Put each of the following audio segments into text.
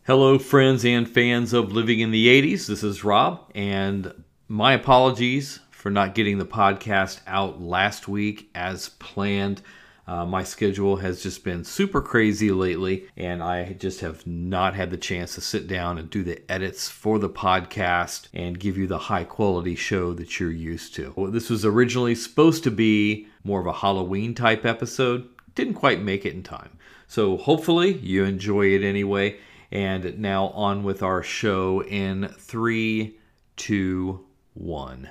Hello, friends and fans of Living in the 80s. This is Rob, and my apologies for not getting the podcast out last week as planned. My schedule has just been super crazy lately, and I just have not had the chance to sit down and do the edits for the podcast and give you the high-quality show that you're used to. Well, this was originally supposed to be more of a Halloween type episode. Didn't quite make it in time. So hopefully you enjoy it anyway. And now on with our show in 3, 2, 1.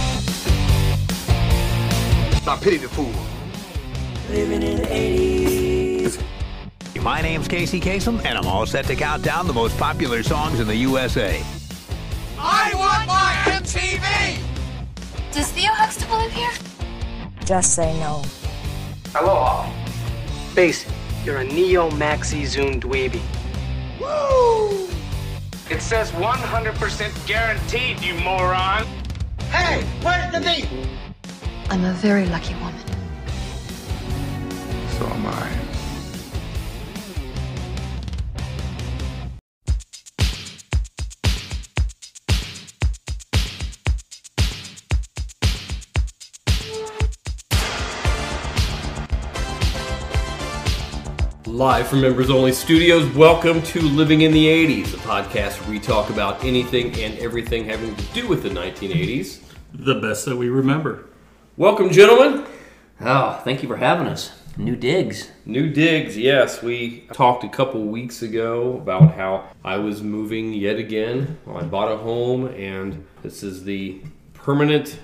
I pity the fool. Living in the 80s. My name's Casey Kasem, and I'm all set to count down the most popular songs in the USA. I want my MTV! Does Theo Huxtable live here? Just say no. Aloha. Base, you're a neo-maxi Zune dweeby. Woo! It says 100% guaranteed, you moron. Hey, where's the meat? I'm a very lucky woman. So am I. Live from Members Only Studios, welcome to Living in the 80s, a podcast where we talk about anything and everything having to do with the 1980s. The best that we remember. Welcome, gentlemen. Oh, thank you for having us. New digs. New digs, yes. We talked a couple weeks ago about how I was moving yet again. Well, I bought a home, and this is the permanent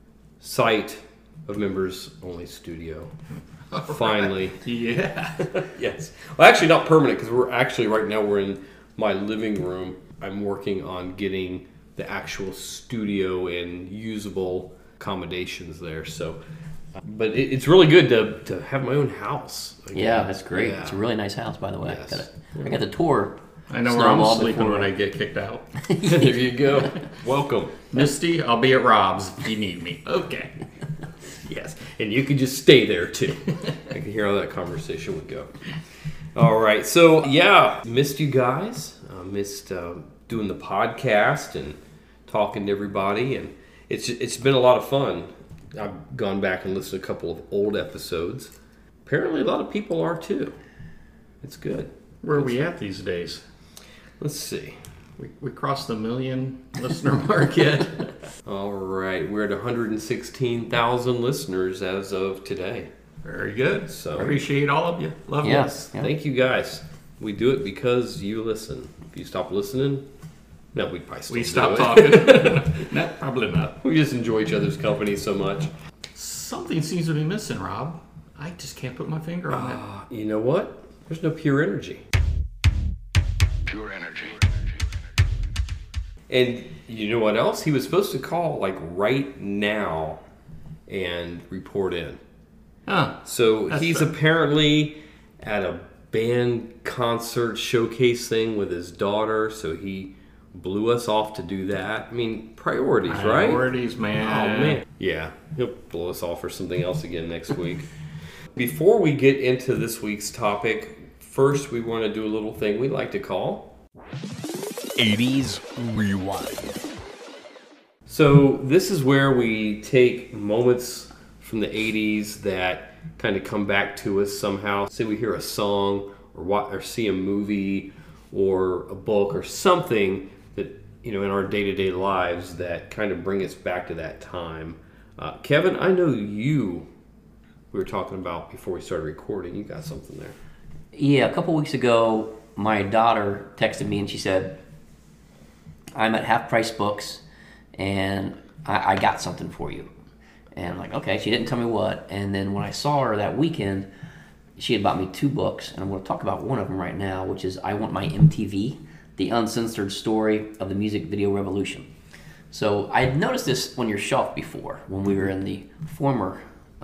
site of Members Only Studio. Finally. Yeah. Yes. Well, actually not permanent, because right now we're in my living room. I'm working on getting the actual studio and usable accommodations there. So, but it's really good to have my own house again. Yeah, that's great. Yeah. It's a really nice house, by the way. Yes. I got the tour. I know where I'm sleeping when I get kicked out. There you go. Welcome. Misty, I'll be at Rob's if you need me. Okay. Yes, and you could just stay there too. I can hear how that conversation would go. All right, so yeah, missed you guys. Missed doing the podcast and talking to everybody, and it's been a lot of fun. I've gone back and listened to a couple of old episodes. Apparently, a lot of people are too. It's good. Where are we at these days? Let's see. We crossed the 1 million listener mark yet. All right, we're at 116,000 listeners as of today. Very good. So appreciate all of you. Love Yes. you. Yeah. Thank you guys. We do it because you listen. If you stop listening, no, we'd probably still We do stopped it. talking. No, probably not. We just enjoy each other's company so much. Something seems to be missing, Rob. I just can't put my finger on it. You know what? There's no pure energy. Pure energy. And you know what else? He was supposed to call like right now and report in. Huh. So That's he's fair. apparently at a band concert showcase thing with his daughter, so he blew us off to do that. I mean, priorities, right? Priorities, man. Oh, man. Yeah, he'll blow us off for something else again next week. Before we get into this week's topic, first we want to do a little thing we like to call 80s Rewind. So this is where we take moments from the 80s that kind of come back to us somehow. Say we hear a song or see a movie or a book or something that, you know, in our day-to-day lives that kind of bring us back to that time. Kevin, I know we were talking about before we started recording. You got something there. Yeah, a couple weeks ago, my daughter texted me and she said, I'm at Half Price Books and I got something for you. And I'm like, okay, she didn't tell me what. And then when I saw her that weekend, she had bought me 2 books, and I'm going to talk about one of them right now, which is I Want My MTV, The Uncensored Story of the Music Video Revolution. So I had noticed this on your shelf before when we were in the former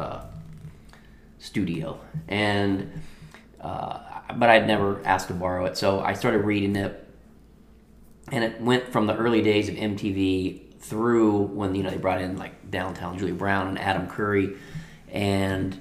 studio, and but I'd never asked to borrow it. So I started reading it, and it went from the early days of MTV through when, you know, they brought in like Downtown Julie Brown and Adam Curry, and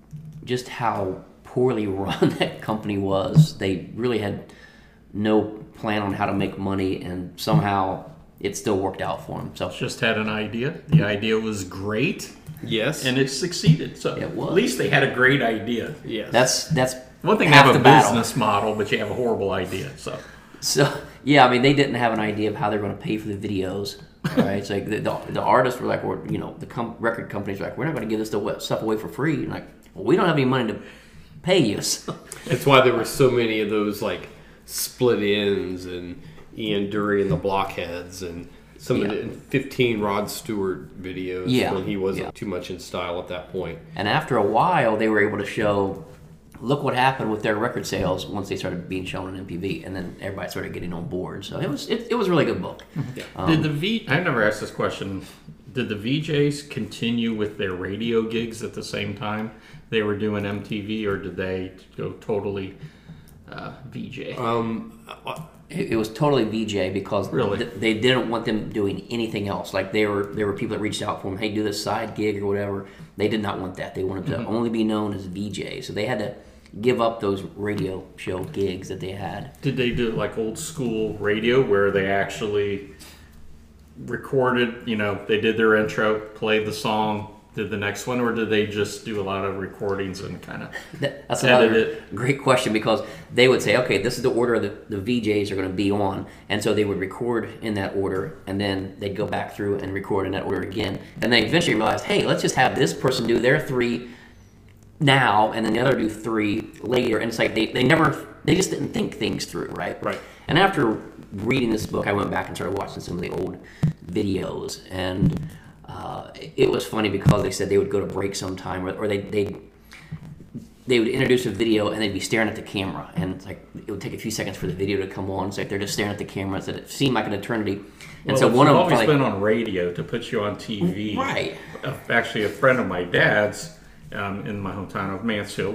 just how poorly run that company was. They really had no plan on how to make money, and somehow it still worked out for him. So Just had an idea. The idea was great, Yes. and it succeeded. So It was. at least they had a great idea. yes. that's One thing to half have a the battle. business model, but you have a horrible idea. So yeah, I mean, they didn't have an idea of how they're going to pay for the videos. Right? It's like the artists were like, or the record companies were like, we're not going to give this stuff away for free. And like, well, we don't have any money to pay you. So. That's why there were so many of those like split ends and Ian Dury and the Blockheads and some of the 15 Rod Stewart videos when he wasn't too much in style at that point. And after a while, they were able to show, look what happened with their record sales once they started being shown on MTV, and then everybody started getting on board. So it was a really good book. Yeah. I've never asked this question. Did the VJs continue with their radio gigs at the same time they were doing MTV, or did they go totally VJ? It was totally VJ because they didn't want them doing anything else. Like there were people that reached out for them, hey, do this side gig or whatever. They did not want that. They wanted to only be known as VJ. So they had to give up those radio show gigs that they had. Did they do like old school radio where they actually recorded, they did their intro, played the song, did the next one, or did they just do a lot of recordings and kind of That's another great question, because they would say, okay, this is the order the VJs are going to be on, and so they would record in that order, and then they'd go back through and record in that order again, and they eventually realized, hey, let's just have this person do their 3 now, and then the other do 3 later, and it's like they just didn't think things through, right? Right. And after reading this book, I went back and started watching some of the old videos, and it was funny because they said they would go to break sometime, or they would introduce a video and they'd be staring at the camera, and it's like it would take a few seconds for the video to come on. It's like they're just staring at the camera. So it seemed like an eternity. And so one of them always been on radio to put you on TV, right? Actually, a friend of my dad's in my hometown of Mansfield,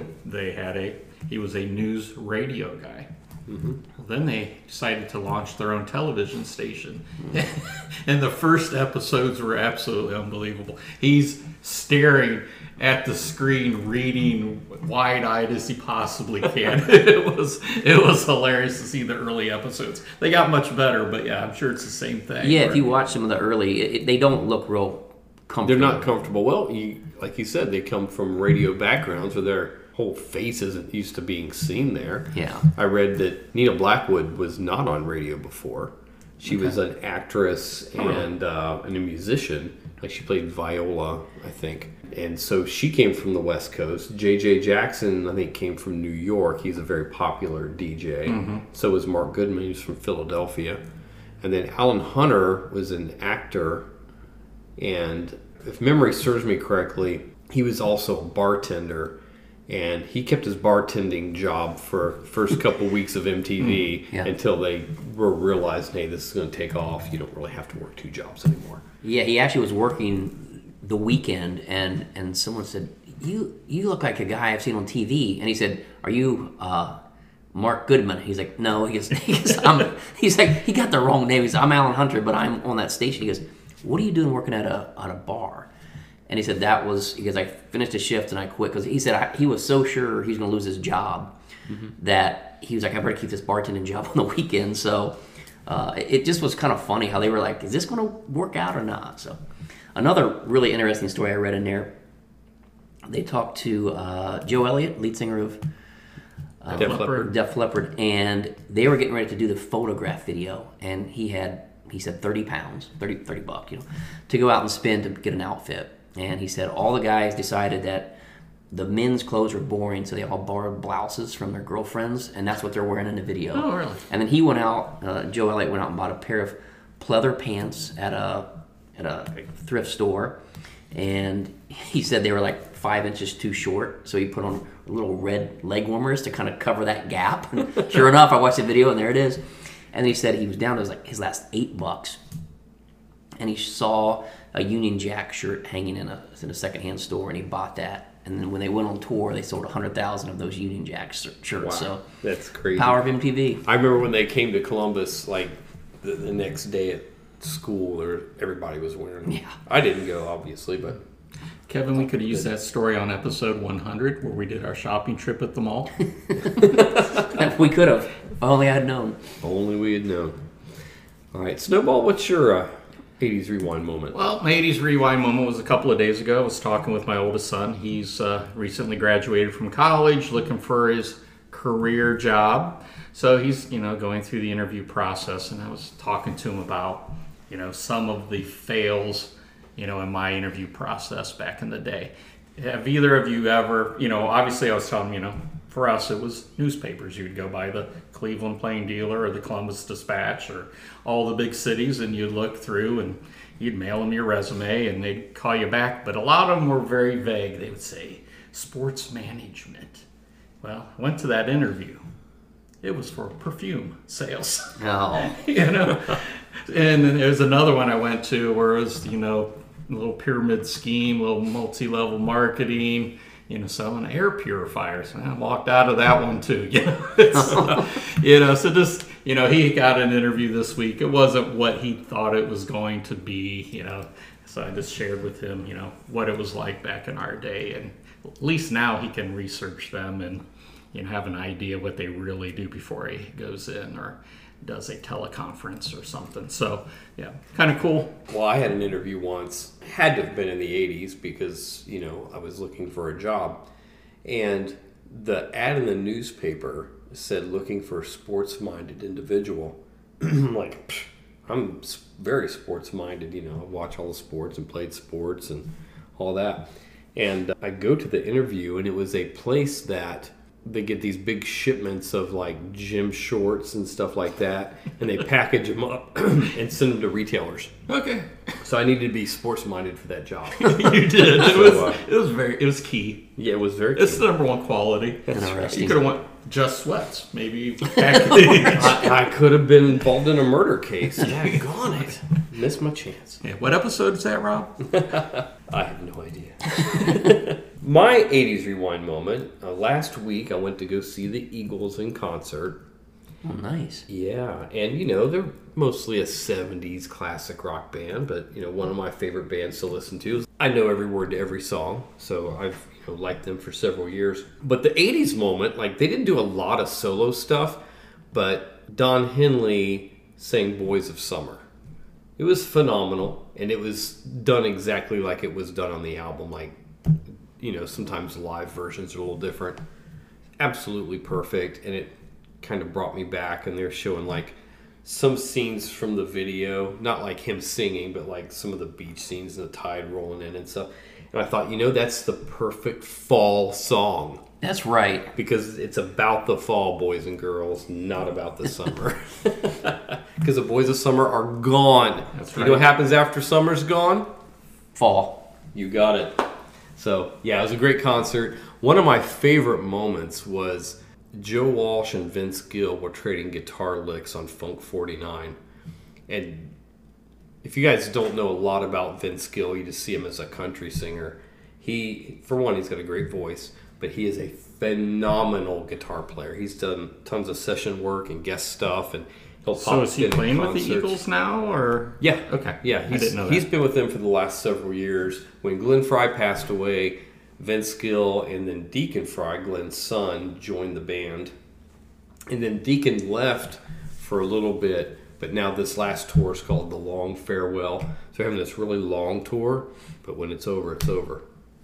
he was a news radio guy. Mm-hmm. Then they decided to launch their own television station. And the first episodes were absolutely unbelievable. He's staring at the screen, reading wide-eyed as he possibly can. It was hilarious to see the early episodes. They got much better, but yeah, I'm sure it's the same thing. Yeah, if you watch some of the early, they don't look real comfortable. They're not comfortable. Well, like you said, they come from radio backgrounds where their whole face isn't used to being seen there. Yeah. I read that Nina Blackwood was not on radio before. She was an actress and a musician. Like she played viola, I think. And so she came from the West Coast. J.J. Jackson, I think, came from New York. He's a very popular DJ. Mm-hmm. So was Mark Goodman. He was from Philadelphia. And then Alan Hunter was an actor. And if memory serves me correctly, he was also a bartender. And he kept his bartending job for first couple weeks of MTV until they were realized, hey, this is going to take off. You don't really have to work 2 jobs anymore. Yeah, he actually was working the weekend, and someone said, you look like a guy I've seen on TV. And he said, are you Mark Goodman? He's like, no. He's like, he got the wrong name. He's I'm Alan Hunter, but I'm on that station. He goes, what are you doing working at a bar? And he said because I finished a shift and I quit, because he said he was so sure he was going to lose his job that he was like, I better keep this bartending job on the weekend. So it just was kind of funny how they were like, is this going to work out or not? So another really interesting story I read in there, they talked to Joe Elliott, lead singer of Def Leppard, and they were getting ready to do the Photograph video, and he said 30 pounds, $30, to go out and spend to get an outfit. And he said all the guys decided that the men's clothes were boring, so they all borrowed blouses from their girlfriends, and that's what they're wearing in the video. Oh, really? And then he went out, Joe Elliott went out and bought a pair of pleather pants at a thrift store, and he said they were like 5 inches too short, so he put on little red leg warmers to kind of cover that gap. And sure enough, I watched the video, and there it is. And he said he was down to his last $8, and he saw a Union Jack shirt hanging in a secondhand store, and he bought that. And then when they went on tour, they sold 100,000 of those Union Jack shirts. Wow, so that's crazy. Power of MTV. I remember when they came to Columbus, like the next day at school, everybody was wearing them. Yeah. I didn't go, obviously, but Kevin, we could have used that story on episode 100 where we did our shopping trip at the mall. We could have. Only I had known. Only we had known. All right, Snowball, what's your 80s rewind moment? Well, my 80s rewind moment was a couple of days ago. I was talking with my oldest son. He's recently graduated from college, looking for his career job. So he's, going through the interview process, and I was talking to him about, some of the fails, in my interview process back in the day. Have either of you ever, obviously I was telling him, for us it was newspapers. You'd go by the Cleveland Plain Dealer or the Columbus Dispatch or all the big cities, and you'd look through and you'd mail them your resume and they'd call you back. But a lot of them were very vague. They would say, sports management. Well, I went to that interview. It was for perfume sales. Oh. And then there's another one I went to where it was, a little pyramid scheme, a little multi-level marketing, selling air purifiers. And I walked out of that one too. So just, he got an interview this week. It wasn't what he thought it was going to be, So I just shared with him, what it was like back in our day. And at least now he can research them and, have an idea what they really do before he goes in or does a teleconference or something. So, yeah, kind of cool. Well, I had an interview once. Had to have been in the 80s because, I was looking for a job. And the ad in the newspaper said looking for a sports-minded individual. I'm very sports-minded. I watch all the sports and played sports and all that. And I go to the interview, and it was a place that they get these big shipments of like gym shorts and stuff like that, and they package them up and send them to retailers. Okay. So I needed to be sports minded for that job. You did. It was key. Yeah, it was very key. It's the number one quality. That's right. You could have went just sweats, maybe. I could have been involved in a murder case. Daggone it. Missed my chance. Yeah. What episode is that, Rob? I have no idea. My 80s rewind moment, last week I went to go see the Eagles in concert. Oh, nice. Yeah, and they're mostly a 70s classic rock band, but one of my favorite bands to listen to. I know every word to every song, so I've liked them for several years. But the 80s moment, they didn't do a lot of solo stuff, but Don Henley sang Boys of Summer. It was phenomenal, and it was done exactly like it was done on the album. Sometimes live versions are a little different. Absolutely perfect, and it kind of brought me back, and they're showing some scenes from the video, not like him singing, but some of the beach scenes and the tide rolling in and stuff. And I thought, that's the perfect fall song. That's right. Because it's about the fall, boys and girls, not about the summer. Because the boys of summer are gone. That's right. You know what happens after summer's gone? Fall. You got it. So, yeah, it was a great concert. One of my favorite moments was Joe Walsh and Vince Gill were trading guitar licks on Funk 49. And if you guys don't know a lot about Vince Gill, you just see him as a country singer. For one, he's got a great voice, but he is a phenomenal guitar player. He's done tons of session work and guest stuff, and he'll pop So is he in playing with concerts. the Eagles now, or? Yeah. Okay. Yeah, I didn't know that. He's been with them for the last several years. When Glenn Frey passed away, Vince Gill and then Deacon Frey, Glenn's son, joined the band. And then Deacon left for a little bit, but now this last tour is called The Long Farewell. So they're having this really long tour, but when it's over, it's over.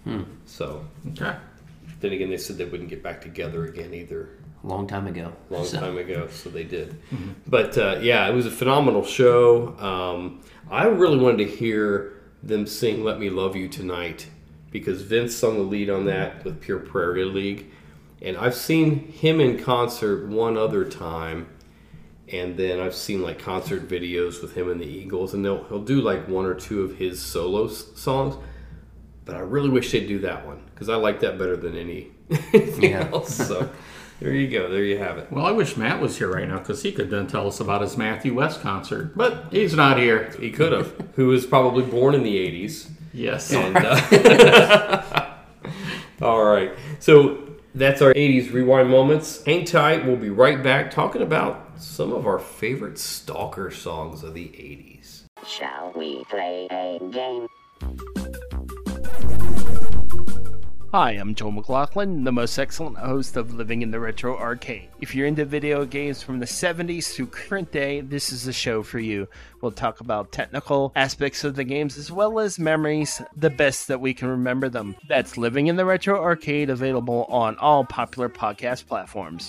So, okay. Then again, they said they wouldn't get back together again either. Long time ago. Time ago, so they did. Mm-hmm. But yeah, it was a phenomenal show. I really wanted to hear them sing Let Me Love You Tonight, because Vince sung the lead on that with Pure Prairie League. And I've seen him in concert one other time, and then I've seen concert videos with him and the Eagles, and he'll do one or two of his solo songs. But I really wish they'd do that one, because I like that better than anything else. So there you go. There you have it. Well, I wish Matt was here right now, because he could then tell us about his Matthew West concert. But he's not here. He could have. Who was probably born in the 80s. Yes. And, all right. So that's our 80s rewind moments. Hang tight. We'll be right back talking about some of our favorite stalker songs of the 80s. Shall we play a game? Hi, I'm Joel McLaughlin, the most excellent host of Living in the Retro Arcade. If you're into video games from the 70s through current day, this is the show for you. We'll talk about technical aspects of the games as well as memories, the best that we can remember them. That's Living in the Retro Arcade, available on all popular podcast platforms.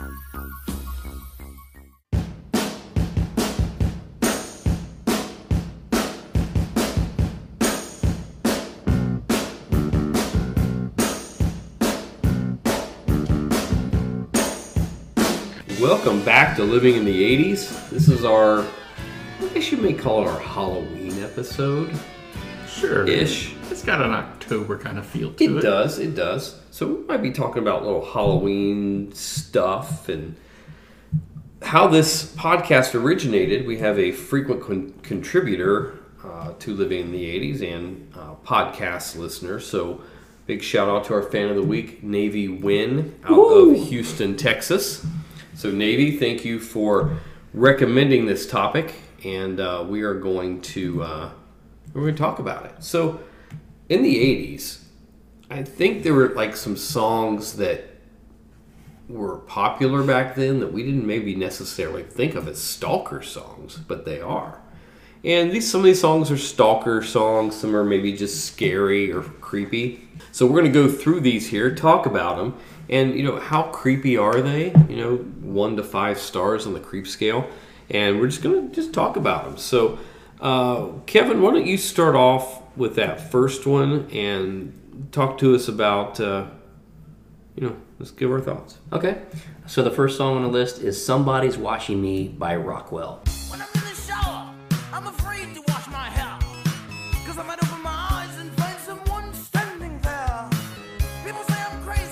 Welcome back to Living in the 80s. This is our, I guess you may call it our Halloween episode. Sure. Ish. It's got an October kind of feel to it. It does. So we might be talking about little Halloween stuff and how this podcast originated. We have a frequent contributor to Living in the 80s and podcast listener. So big shout out to our fan of the week, Navy Wynn, out of Houston, Texas. So Navy, thank you for recommending this topic, and we are going to talk about it. So in the 80s, I think there were like some songs that were popular back then that we didn't maybe necessarily think of as stalker songs, but they are. And some of these songs are stalker songs, some are maybe just scary or creepy. So we're going to go through these here, talk about them. And, how creepy are they? 1 to 5 stars on the creep scale. And we're just going to talk about them. So, Kevin, why don't you start off with that first one and talk to us about, let's give our thoughts. Okay. So the first song on the list is Somebody's Watching Me by Rockwell. When I'm in the shower, I'm afraid to wash my hair, 'cause I might open my eyes and find someone standing there. People say I'm crazy.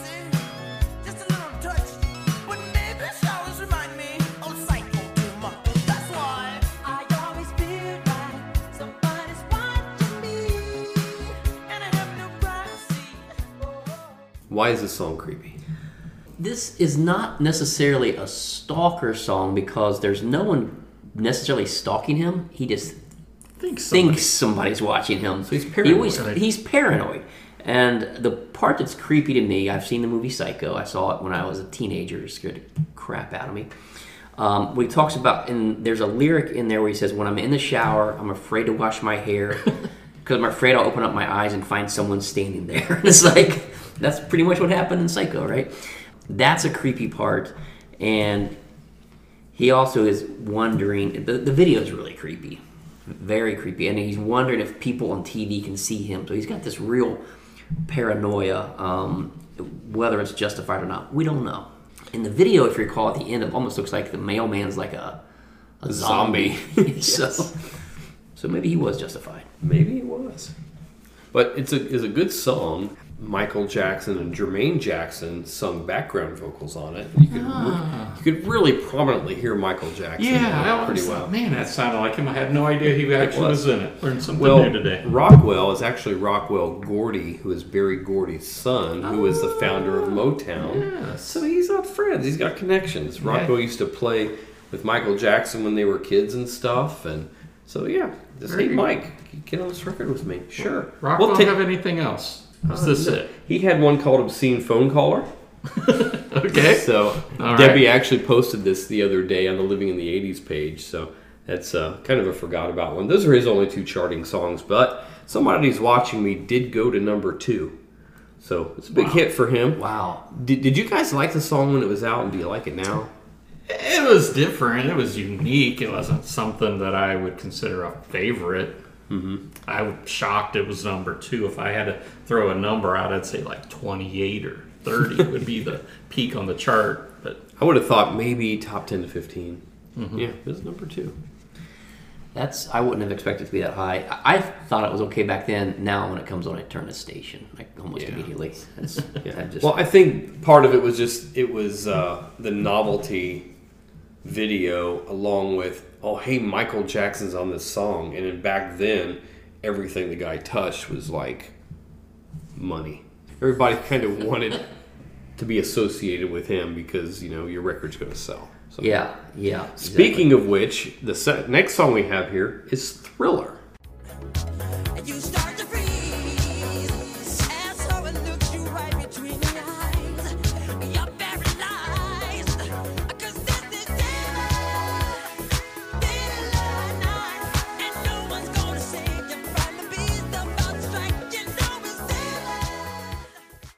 Why is this song creepy? This is not necessarily a stalker song because there's no one necessarily stalking him. He just thinks somebody's watching him. So he's paranoid. He's paranoid. And the part that's creepy to me, I've seen the movie Psycho. I saw it when I was a teenager. It scared the crap out of me. He talks about, and there's a lyric in there where he says, when I'm in the shower, I'm afraid to wash my hair because I'm afraid I'll open up my eyes and find someone standing there. And it's like, that's pretty much what happened in Psycho, right? That's a creepy part. And he also is wondering, the video is really creepy. Very creepy. And he's wondering if people on TV can see him. So he's got this real paranoia, whether it's justified or not. We don't know. In the video, if you recall, at the end, it almost looks like the mailman's like a zombie. Yes. So maybe he was justified. Maybe he was. But it's a good song. Michael Jackson and Jermaine Jackson sung background vocals on it. You could really prominently hear Michael Jackson pretty well. Man, that sounded like him. I had no idea he actually was in it. Learned something new today. Rockwell is actually Rockwell Gordy, who is Berry Gordy's son, who is the founder of Motown. Yes. So he's got friends. He's got connections. Rockwell used to play with Michael Jackson when they were kids and stuff. And so, hey, Mike, get on this record with me. Sure. Rockwell have anything else? Is this it? He had one called Obscene Phone Caller. Okay. So Debbie actually posted this the other day on the Living in the 80s page. So that's kind of a forgot about one. Those are his only 2 charting songs. But Somebody's Watching Me did go to number 2. So it's a big hit for him. Wow. Did you guys like the song when it was out, and do you like it now? It was different. It was unique. It wasn't something that I would consider a favorite. Mm-hmm. I was shocked it was number 2. If I had to throw a number out, I'd say like 28 or 30 would be the peak on the chart. But I would have thought maybe top 10 to 15. Mm-hmm. Yeah, it was number 2. I wouldn't have expected it to be that high. I thought it was okay back then. Now when it comes on, I turn the station almost immediately. Well, I think part of it was the novelty video along with, oh, hey, Michael Jackson's on this song. And then back then, everything the guy touched was like money. Everybody kind of wanted to be associated with him because, your record's going to sell. So. Yeah. Speaking of which, the next song we have here is Thriller. You start to freeze, and so it looks you right.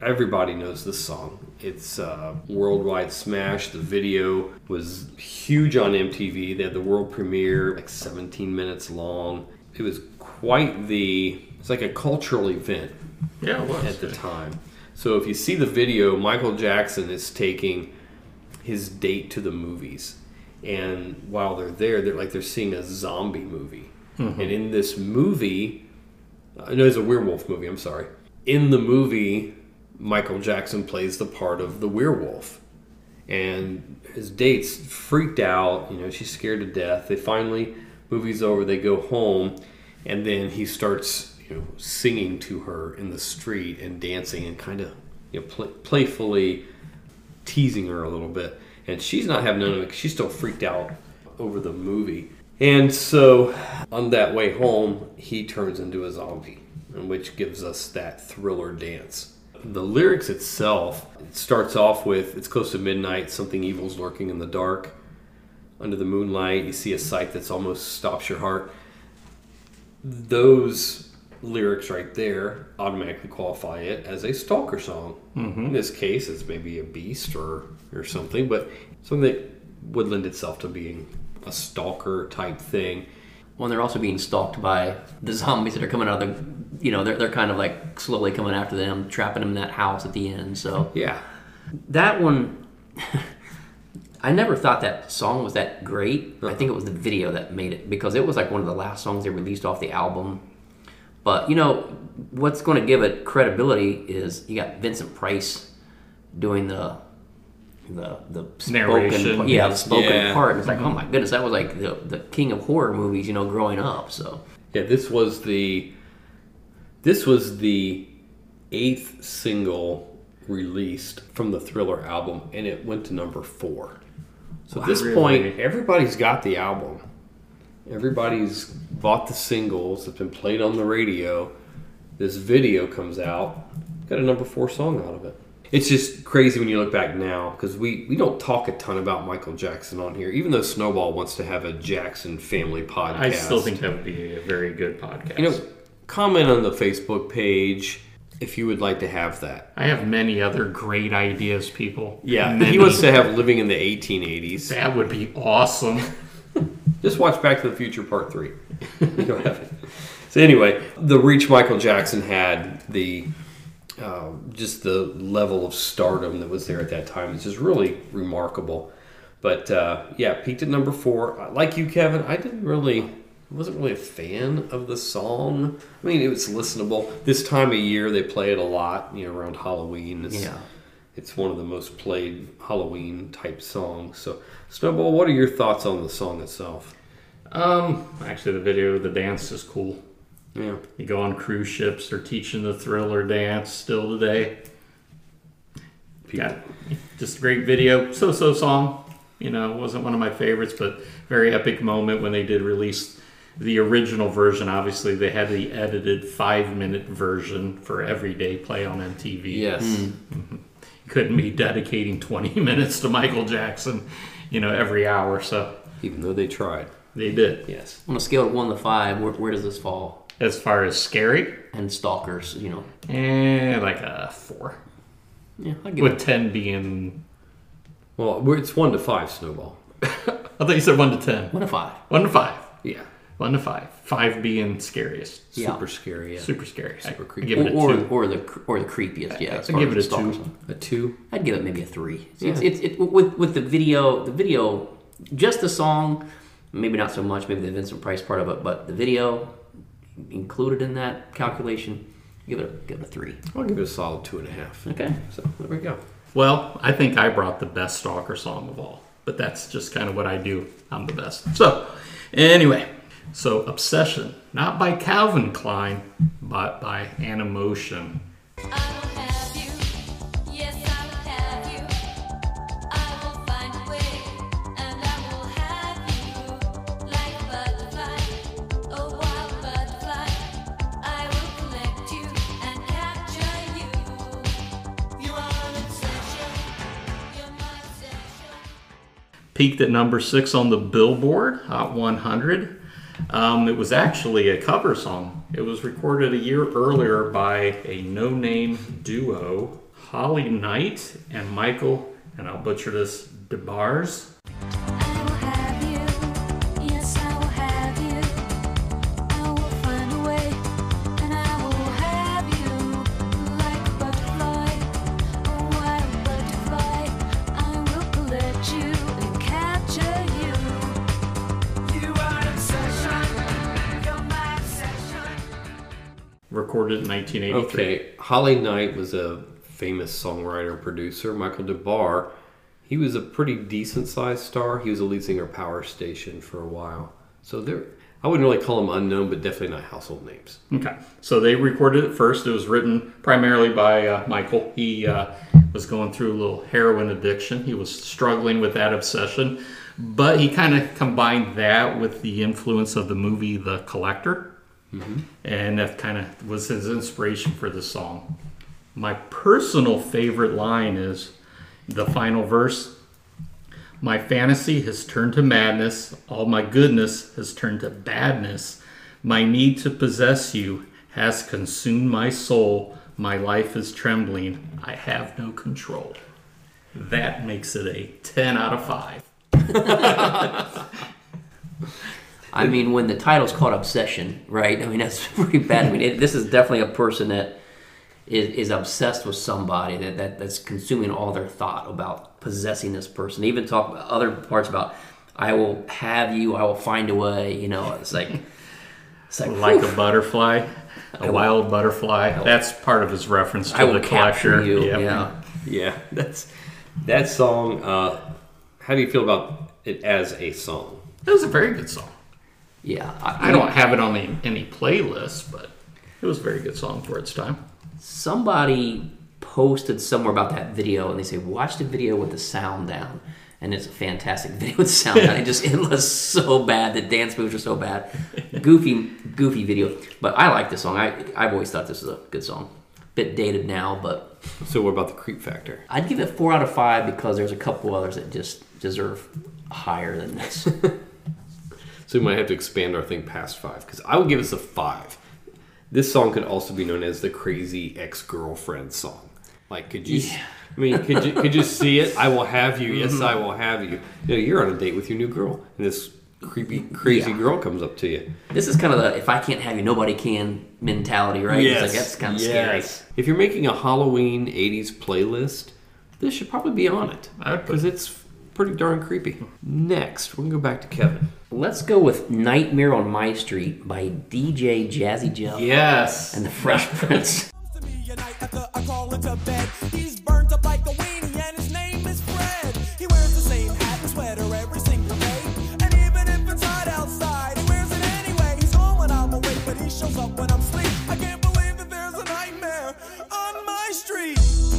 Everybody knows this song. It's a worldwide smash. The video was huge on MTV. They had the world premiere, like 17 minutes long. It was it's like a cultural event. Yeah, it was. At the time. So if you see the video, Michael Jackson is taking his date to the movies. And while they're there, they're seeing a zombie movie. Mm-hmm. And in this movie, it's a werewolf movie, I'm sorry. In the movie, Michael Jackson plays the part of the werewolf. And his date's freaked out, she's scared to death. Movie's over, they go home, and then he starts singing to her in the street and dancing and kind of playfully teasing her a little bit. And she's not having none of it because she's still freaked out over the movie. And so on that way home, he turns into a zombie, which gives us that Thriller dance. The lyrics itself, it starts off with, it's close to midnight, something evil's lurking in the dark. Under the moonlight, you see a sight that's almost stops your heart. Those lyrics right there automatically qualify it as a stalker song. Mm-hmm. In this case, it's maybe a beast or something, but something that would lend itself to being a stalker type thing. Well, they're also being stalked by the zombies that are coming out of they're kind of like slowly coming after them, trapping them in that house at the end. So yeah, that one, I never thought that song was that great. I think it was the video that made it, because it was like one of the last songs they released off the album. But, what's going to give it credibility is you got Vincent Price doing the narration. The spoken part. And it's like, oh my goodness, that was like the king of horror movies, growing up. So yeah, this was the 8th single released from the Thriller album, and it went to number 4. So at this point, everybody's got the album. Everybody's bought the singles. It's been played on the radio. This video comes out. Got a number 4 song out of it. It's just crazy when you look back now, because we don't talk a ton about Michael Jackson on here, even though Snowball wants to have a Jackson family podcast. I still think that would be a very good podcast. Comment on the Facebook page if you would like to have that. I have many other great ideas, people. Yeah, he wants to have Living in the 1880s. That would be awesome. Just watch Back to the Future Part 3. You don't have it. So anyway, the reach Michael Jackson had, just the level of stardom that was there at that time is just really remarkable. But peaked at number 4. Like you, Kevin, I wasn't really a fan of the song. I mean, it was listenable. This time of year, they play it a lot, around Halloween. It's one of the most played Halloween type songs. So, Snowball, what are your thoughts on the song itself? Actually, the dance is cool. Yeah. You go on cruise ships, they're teaching the Thriller dance still today. Got just a great video. So song. Wasn't one of my favorites, but very epic moment when they did release the original version. Obviously, they had the edited 5-minute version for everyday play on MTV. Yes. Mm-hmm. Couldn't be dedicating 20 minutes to Michael Jackson, every hour. So even though they tried, they did. Yes. On a scale of 1 to 5, where does this fall? As far as scary and stalkers, like a 4. Yeah, I'll give with it 10 being. Well, it's 1 to 5, Snowball. I thought you said 1 to 10. 1 to 5. 1 to 5. Yeah. 1 to 5. 5 being scariest. Super scary. Yeah. Super scary. Super creepy. Give it a 2. Or the creepiest. Yeah. I'd give it a 2. A 2. I'd give it maybe a 3. Yeah. It's with the video. The video, just the song, maybe not so much. Maybe the Vincent Price part of it, but the video included in that calculation, give it a 3. I'll give it a solid 2.5. Okay. So there we go. Well, I think I brought the best stalker song of all, but that's just kind of what I do. I'm the best. So anyway. So, Obsession, not by Calvin Klein, but by Animotion. Peaked at number 6 on the Billboard Hot 100. It was actually a cover song. It was recorded a year earlier by a no-name duo, Holly Knight and Michael, and I'll butcher this, DeBars. Recorded in 1983. Okay, Holly Knight was a famous songwriter producer. Michael DeBar, he was a pretty decent sized star. He was a lead singer of Power Station for a while. So I wouldn't really call them unknown, but definitely not household names. Okay, so they recorded it first. It was written primarily by Michael. He was going through a little heroin addiction. He was struggling with that obsession, but he kind of combined that with the influence of the movie The Collector. Mm-hmm. And that kind of was his inspiration for this song. My personal favorite line is the final verse. My fantasy has turned to madness. All my goodness has turned to badness. My need to possess you has consumed my soul. My life is trembling. I have no control. That makes it a 10 out of 5. I mean, when the title's called Obsession, right? I mean, that's pretty bad. I mean, this is definitely a person that is obsessed with somebody that's consuming all their thought about possessing this person. They even talk about other parts about, I will have you, I will find a way. You know, it's like a butterfly, a wild butterfly. That's part of his reference to The Collector. You. Yep. Yeah, that song. How do you feel about it as a song? It was a very good song. Yeah, I don't have it on any playlist, but it was a very good song for its time. Somebody posted somewhere about that video, and they say, watch the video with the sound down. And it's a fantastic video with the sound down. It was so bad. The dance moves are so bad. Goofy video. But I like this song. I've always thought this was a good song. Bit dated now, but... So what about the creep factor? I'd give it 4 out of 5 because there's a couple others that just deserve higher than this. So we might have to expand our thing past 5, because I would give us a 5. This song could also be known as the crazy ex-girlfriend song. Like, could you? Yeah. I mean, could you see it? I will have you. Yes, I will have you. You know, you're on a date with your new girl, and this creepy, crazy girl comes up to you. This is kind of the "if I can't have you, nobody can" mentality, right? Yes. It's like, that's kind of scary. If you're making a Halloween '80s playlist, this should probably be on it because it's pretty darn creepy. Next, we're gonna go back to Kevin. Let's go with "Nightmare on My Street" by DJ Jazzy Jeff. Yes, and the Fresh Prince. He's burnt up like a weenie and his name is Fred. He wears the same hat and sweater every single day. And even if it's hot outside, he wears it anyway. He's home when I'm awake, but he shows up when I'm asleep. I can't believe that there's a nightmare on my street.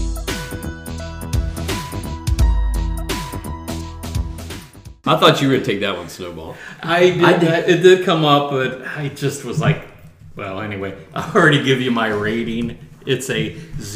I thought you were going to take that one, Snowball. I did. It did come up, but I just was like, well, anyway, I'll already give you my rating. It's a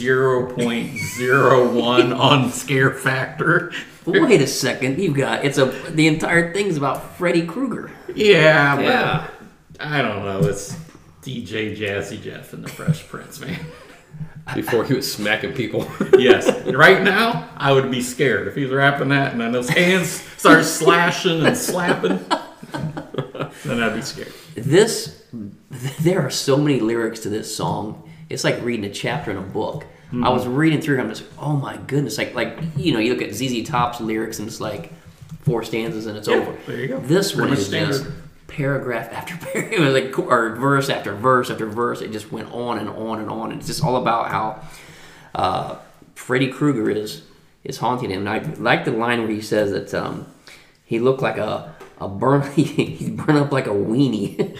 0.01 on scare factor. Wait a second, the entire thing's about Freddy Krueger. Yeah. But I don't know. It's DJ Jazzy Jeff and the Fresh Prince, man. Before he was smacking people. Yes. Right now, I would be scared if he was rapping that and then those hands start slashing and slapping. Then I'd be scared. There are so many lyrics to this song. It's like reading a chapter in a book. Mm-hmm. I was reading through it, I'm just like, oh my goodness. Like you know, you look at ZZ Top's lyrics and it's like 4 stanzas and it's over. There you go. This one is just paragraph after paragraph. It was like, or verse after verse after verse. It just went on and on and on. And it's just all about how Freddy Krueger is haunting him. And I like the line where he says that he looked like he's burned up like a weenie.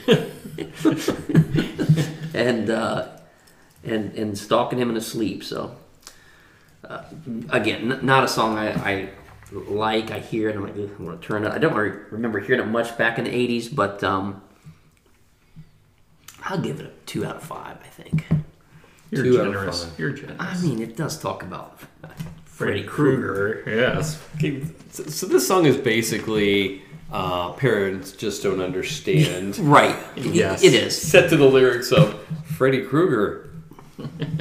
and stalking him in his sleep. So again, not a song I like. I hear it, I'm like, I want to turn it. I don't remember hearing it much back in the 80s, but I'll give it a 2 out of 5. I think. You're 2 generous. out of 5. You're generous. I mean, it does talk about Freddy Krueger. Yes. Okay, so this song is basically parents just don't understand. Right. Yes. It is. Set to the lyrics of Freddy Krueger.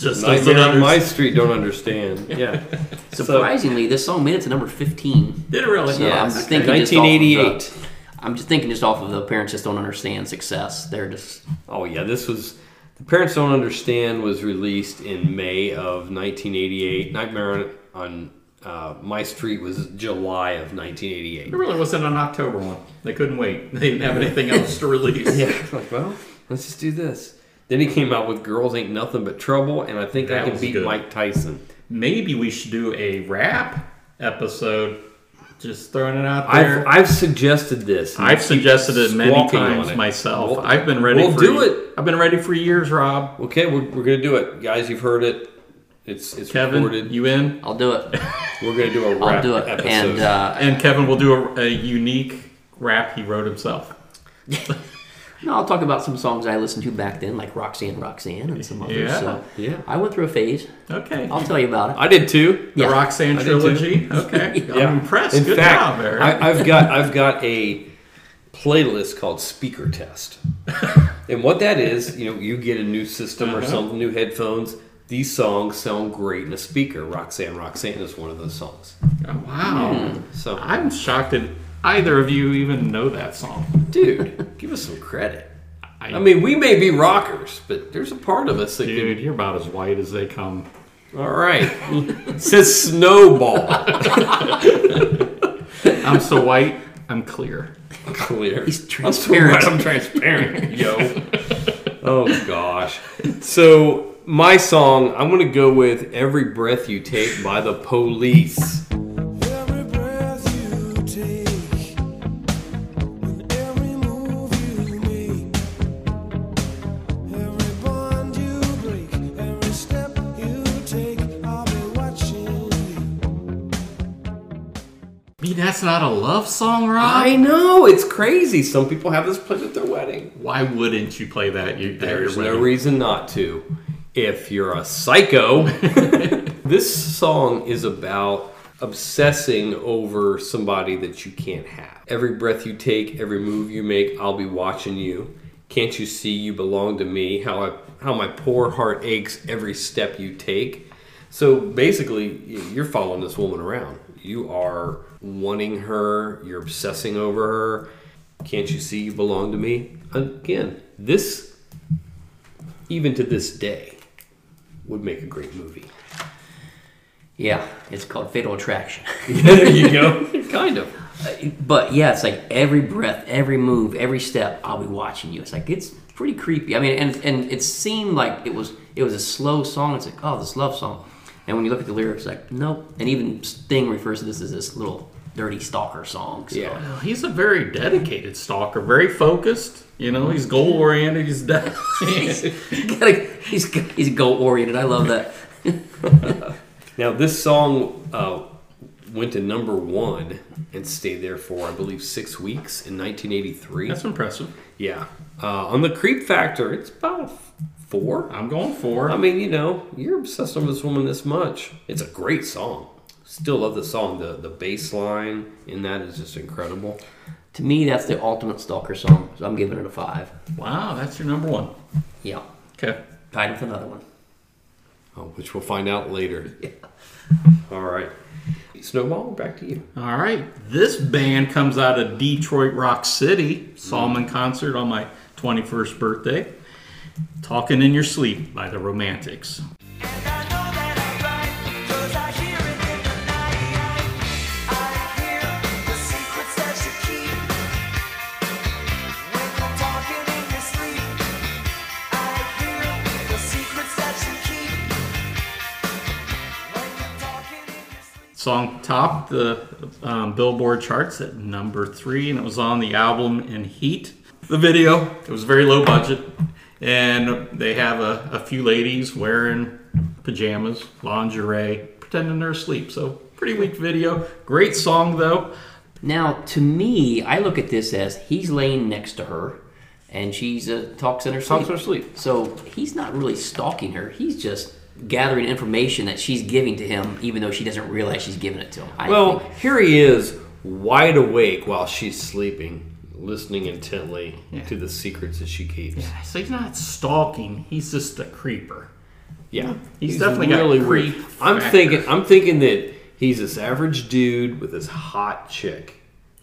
Just Nightmare on My Street don't understand. Yeah. Surprisingly, this song made it to number 15. Did it really? So Yeah. I'm just thinking 1988. I'm just thinking just off of the Parents Just Don't Understand success. They're just... Oh, yeah. This was... The Parents Don't Understand was released in May of 1988. Nightmare on My Street was July of 1988. It really wasn't an October one. They couldn't wait. They didn't have anything else to release. Yeah. Like, well, let's just do this. Then he came out with Girls Ain't Nothing But Trouble, and I think I can beat Mike Tyson. Maybe we should do a rap episode. Just throwing it out there. I've suggested this. I've suggested it many times myself. I've been ready. We'll do it. I've been ready for years, Rob. Okay, we're going to do it, guys. You've heard it. It's Kevin, recorded. You in? I'll do it. We're going to do a rap I'll do it. episode. And Kevin will do a unique rap he wrote himself. No, I'll talk about some songs I listened to back then, like Roxanne, and some others. Yeah. So yeah. I went through a phase. Okay. I'll tell you about it. I did too. The Roxanne trilogy. Okay. Yeah. I'm impressed. In Good fact, job, Eric. I've got a playlist called Speaker Test. And what that is, you get a new system or something, new headphones. These songs sound great in a speaker. Roxanne is one of those songs. Oh, wow. So I'm shocked that either of you even know that song. Dude, give us some credit. I mean, we may be rockers, but there's a part of us that Dude, you're about as white as they come. All right. It says Snowball. I'm so white, I'm clear. Clear. He's transparent. I'm transparent, yo. Oh, gosh. So, my song, I'm going to go with Every Breath You Take by The Police. Every breath you take, and every move you make, every bond you break, every step you take, I'll be watching you. I mean, that's not a love song, Rob? I know, it's crazy. Some people have this played at their wedding. Why wouldn't you play that? There's no reason not to. If you're a psycho, this song is about obsessing over somebody that you can't have. Every breath you take, every move you make, I'll be watching you. Can't you see you belong to me? How my poor heart aches every step you take. So basically, you're following this woman around. You are wanting her. You're obsessing over her. Can't you see you belong to me? Again, this, even to this day, would make a great movie. Yeah, it's called Fatal Attraction. There you go. Kind of. But yeah, it's like every breath, every move, every step, I'll be watching you. It's like, it's pretty creepy. I mean, and it seemed like it was a slow song. It's like, oh, this love song. And when you look at the lyrics, it's like, nope. And even Sting refers to this as this little dirty stalker song. So. Yeah, well, he's a very dedicated stalker, very focused. He's goal oriented. He's he's goal oriented. I love that. Now, this song went to number 1 and stayed there for, I believe, 6 weeks in 1983. That's impressive. Yeah. On the creep factor, it's about 4. I'm going 4. I mean, you're obsessed over this woman this much. It's a great song. Still love the song. The bass line in that is just incredible. To me, that's the ultimate stalker song, so I'm giving it a 5. Wow, that's your number 1. Yeah. Okay. Tied with another one. Oh, which we'll find out later. Yeah. All right. Snowball, back to you. All right. This band comes out of Detroit Rock City. Saw them in concert on my 21st birthday. Talking in Your Sleep by the Romantics. Song topped the Billboard charts at number 3, and it was on the album In Heat. The video, it was very low budget, and they have a few ladies wearing pajamas, lingerie, pretending they're asleep. So pretty weak video. Great song, though. Now, to me, I look at this as he's laying next to her, and she's talks in her sleep. So he's not really stalking her. He's just gathering information that she's giving to him, even though she doesn't realize she's giving it to him. Here he is, wide awake while she's sleeping, listening intently to the secrets that she keeps. Yeah, so he's not stalking. He's just a creeper. Yeah, he's definitely really got creep. I'm thinking that he's this average dude with this hot chick,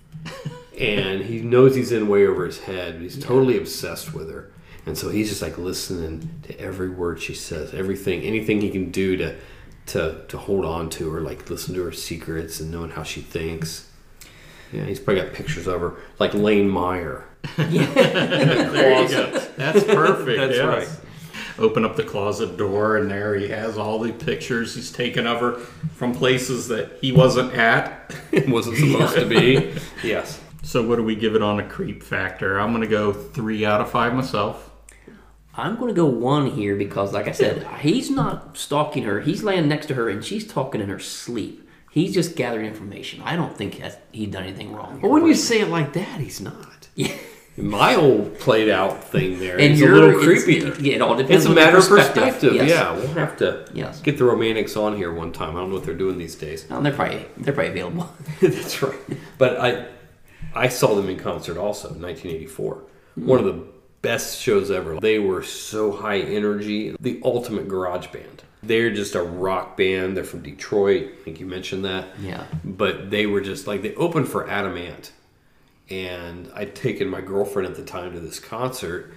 and he knows he's in way over his head. He's totally obsessed with her, and so he's just like listening to every word she says, anything he can do to hold on to her, like listen to her secrets and knowing how she thinks. Yeah, he's probably got pictures of her, like Lane Meyer. Yeah. There you go. That's perfect. That's right. Open up the closet door, and there he has all the pictures he's taken of her from places that he wasn't at. Wasn't supposed to be. Yes. So what do we give it on a creep factor? I'm going to go 3 out of 5 myself. I'm going to go 1 here because, like I said, he's not stalking her. He's laying next to her, and she's talking in her sleep. He's just gathering information. I don't think he's done anything wrong. Well, when you say it like that, he's not. Yeah. My old played out thing there is a little creepier. It all depends on the perspective. Yes. Yeah, we'll have to get the Romantics on here one time. I don't know what they're doing these days. No, they're probably available. That's right. But I saw them in concert also in 1984. One of the best shows ever. They were so high energy. The ultimate garage band. They're just a rock band. They're from Detroit. I think you mentioned that. Yeah. But they were just like, they opened for Adam Ant. And I'd taken my girlfriend at the time to this concert,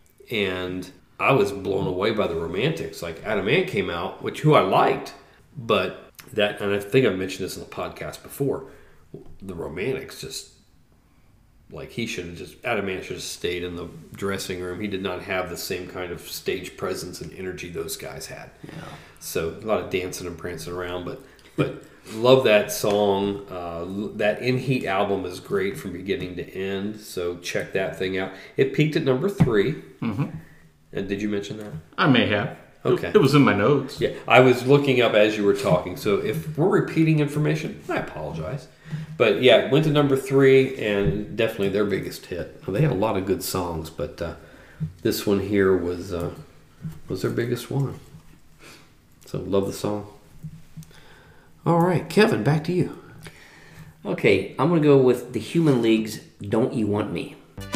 and I was blown away by the Romantics. Like, Adam Ant came out, who I liked, but that, and I think I've mentioned this in the podcast before, the Romantics just, like, Adam Ant should have stayed in the dressing room. He did not have the same kind of stage presence and energy those guys had. Yeah. So a lot of dancing and prancing around, but love that song. That In Heat album is great from beginning to end, so check that thing out. It peaked at number 3. Mm-hmm. And did you mention that? I may have. Okay. It was in my notes. Yeah, I was looking up as you were talking, so if we're repeating information, I apologize. But yeah, it went to number 3, and definitely their biggest hit. Well, they had a lot of good songs, but this one here was their biggest one. So love the song. All right, Kevin, back to you. Okay, I'm going to go with the Human League's Don't You Want Me.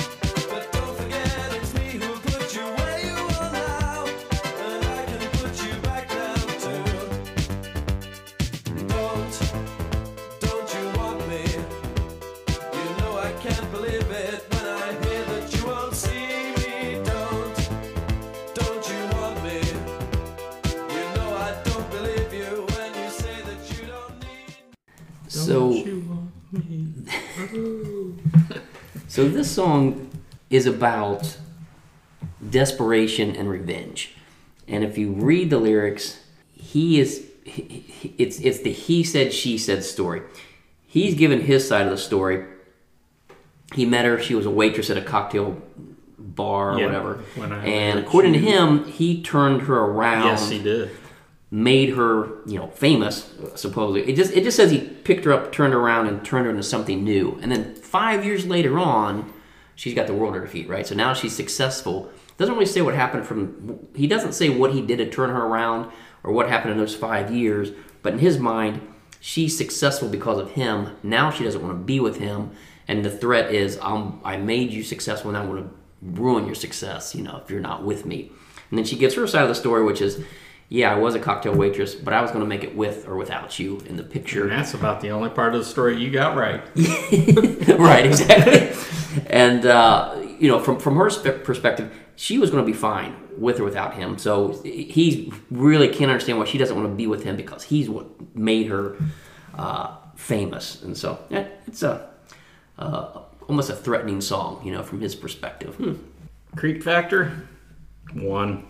So this song is about desperation and revenge. And if you read the lyrics, it's the he said, she said story. He's given his side of the story. He met her. She was a waitress at a cocktail bar or whatever. And according to him, he turned her around. Yes, he did. Made her, famous, supposedly. It just says he picked her up, turned her around, and turned her into something new. And then 5 years later on, she's got the world at her feet, right? So now she's successful. Doesn't really say what happened he doesn't say what he did to turn her around or what happened in those 5 years. But in his mind, she's successful because of him. Now she doesn't want to be with him. And the threat is, I made you successful, and I want to ruin your success, if you're not with me. And then she gives her side of the story, which is, yeah, I was a cocktail waitress, but I was going to make it with or without you in the picture. And that's about the only part of the story you got right. Right, exactly. And, from her perspective, she was going to be fine with or without him. So he really can't understand why she doesn't want to be with him because he's what made her famous. And so it's almost a threatening song, from his perspective. Creep factor? 1.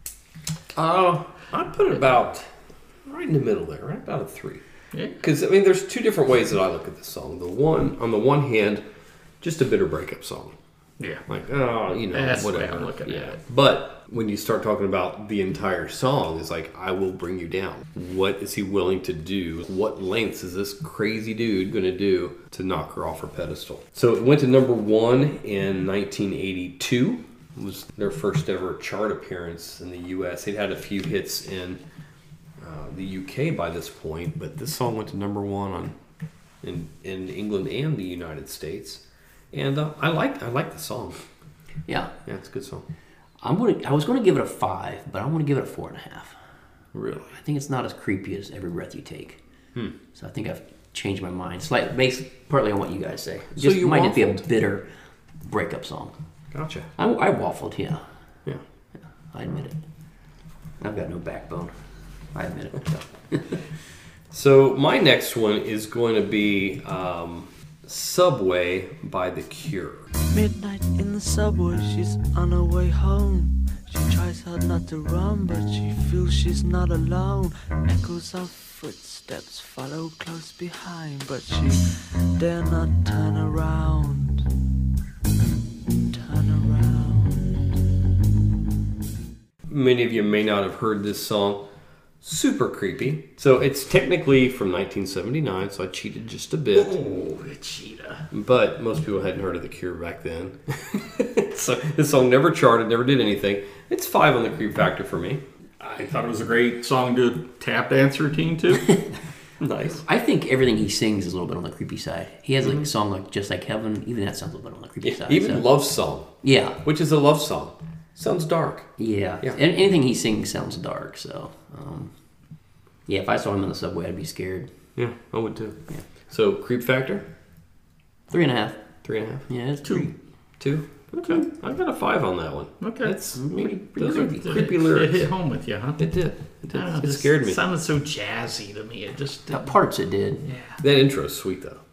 I put it about right in the middle there, right about a 3. Yeah. Because, there's 2 different ways that I look at this song. On the one hand, just a bitter breakup song. Yeah. Like, that's whatever. The way I'm looking at it. But when you start talking about the entire song, it's like, I will bring you down. What is he willing to do? What lengths is this crazy dude going to do to knock her off her pedestal? So it went to number 1 in 1982. It was their first ever chart appearance in the U.S. They'd had a few hits in the U.K. by this point, but this song went to number 1 in England and the United States. And I like the song. Yeah. Yeah, it's a good song. I was going to give it a 5, but I want to give it a 4.5. Really? I think it's not as creepy as Every Breath You Take. So I think I've changed my mind. It's like based partly on what you guys say. So you might just be a waffled. bitter breakup song. Gotcha. I waffled, yeah. Yeah. I admit it. I've got no backbone. I admit it. So my next one is going to be Subway by The Cure. Midnight in the subway, she's on her way home. She tries hard not to run, but she feels she's not alone. Echoes of footsteps follow close behind, but she dare not turn around. Turn around. Many of you may not have heard this song. Super creepy. So it's technically from 1979, so I cheated just a bit. Oh, cheetah. But most people hadn't heard of The Cure back then. So this song never charted, never did anything. It's 5 on the creep factor for me. I thought it was a great song to do a tap dance routine to. Nice. I think everything he sings is a little bit on the creepy side. He has like a song like Just Like Heaven. Even that sounds a little bit on the creepy side. Even Love Song. Yeah. Which is a love song. Sounds dark. Yeah. And anything he sings sounds dark. So, yeah, if I saw him in the subway, I'd be scared. Yeah, I would too. Yeah. So creep factor? 3.5. 3.5. Yeah, it's 2. 2. Okay, I got a 5 on that one. Okay. That's pretty those are creepy. creepy lyrics. It hit home with you, huh? It did. It did. I don't know, It this scared me. sounded so jazzy to me. It just Parts it did. Yeah. That intro is sweet though.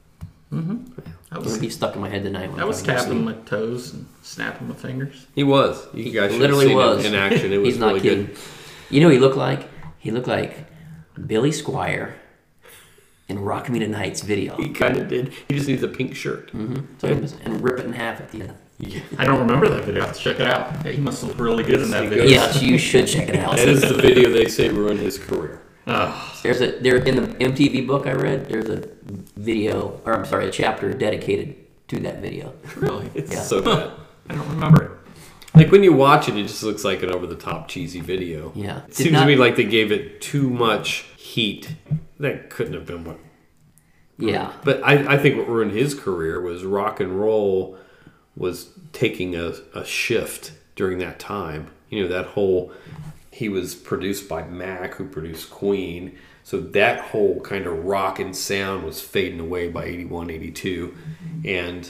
I It'll be stuck in my head tonight. When I was I'm falling tapping asleep. my toes and snapping my fingers. He was. You guys should Literally have seen was. him in action. It was He's not really kidding. good. You know what he looked like? He looked like Billy Squire in Rock Me Tonight's video. He kind of did. He just needs a pink shirt. So and rip it in half at the end. Yeah. I don't remember that video. I have to check it out. He must look really good in that video. Yeah, you should check it out. That is the video they say ruined his career. There in the MTV book I read. There's a video, or I'm sorry, a chapter dedicated to that video. Really? It's so bad. I don't remember it. Like when you watch it, it just looks like an over-the-top cheesy video. Yeah. It seems to me like they gave it too much heat. That couldn't have been what. Yeah. But I think what ruined his career was rock and roll was taking a shift during that time. You know, that whole, he was produced by Mac, who produced Queen. So that whole kind of rock and sound was fading away by 81, 82. And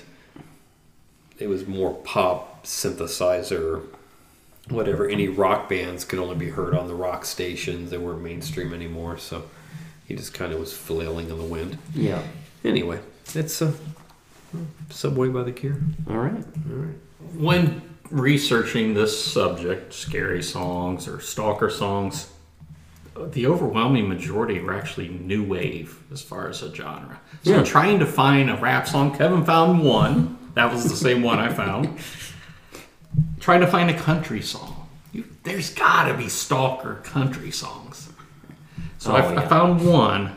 it was more pop, synthesizer, whatever. Any rock bands could only be heard on the rock stations. They weren't mainstream anymore. So he just kind of was flailing in the wind. Yeah. Anyway, it's Subway by The Cure. All right. When researching this subject, scary songs or stalker songs, the overwhelming majority were actually new wave as far as a genre. So trying to find a rap song, Kevin found one. That was the same one I found. Trying to find a country song. There's got to be stalker country songs. So I found one.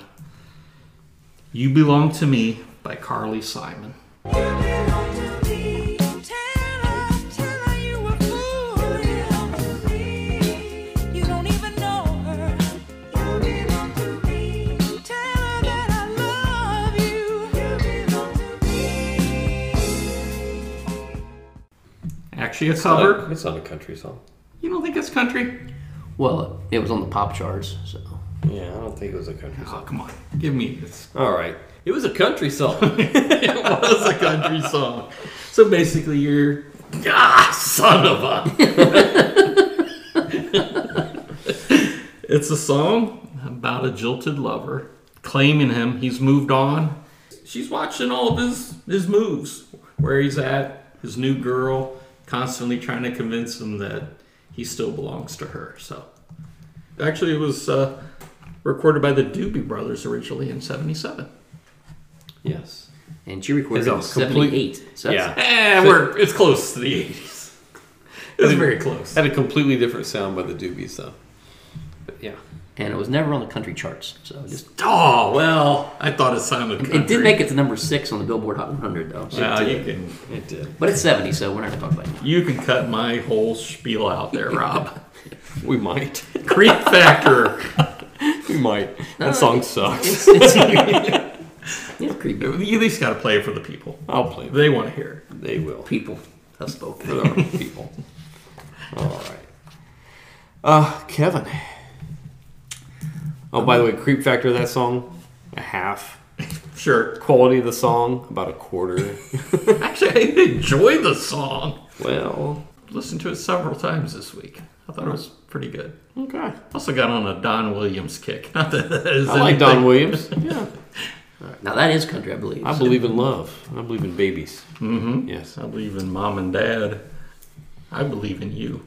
You Belong to Me by Carly Simon. Actually, a cover. It's not a country song. You don't think it's country? Well, it was on the pop charts, so. Yeah, I don't think it was a country Oh, song. come on. Give me this. All right. It was a country song. It was a country song. So basically, you're... son of a... It's a song about a jilted lover claiming him. He's moved on. She's watching all of his moves. Where he's at, his new girl, constantly trying to convince him that he still belongs to her. So, actually, it was recorded by the Doobie Brothers originally in '77. Yes. And she recorded it in '78. So it's close to the '80s. It's very close. Had a completely different sound by the Doobies, though. But yeah. And it was never on the country charts. So just. Oh, well, I thought it sounded country. It did make it to number 6 on the Billboard Hot 100, though. So Well, It did. But it's 70, so we're not going to talk about it. You can cut my whole spiel out there, Rob. We might. Creep factor. We might. That song sucks. It's creepy. You at least got to play it for the people. I'll play it. They want to hear it. They will. People have spoken. For our people. All right. Kevin. Oh, by the way, creep factor of that song, a half. Sure. Quality of the song, about a quarter. Actually, I enjoy the song. Well, listened to it several times this week. I thought it was pretty good. Okay. Also got on a Don Williams kick. Not that is I like Don Williams. Yeah. Now that is country, I believe. I believe in love. I believe in babies. Mm-hmm. Yes. I believe in mom and dad. I believe in you.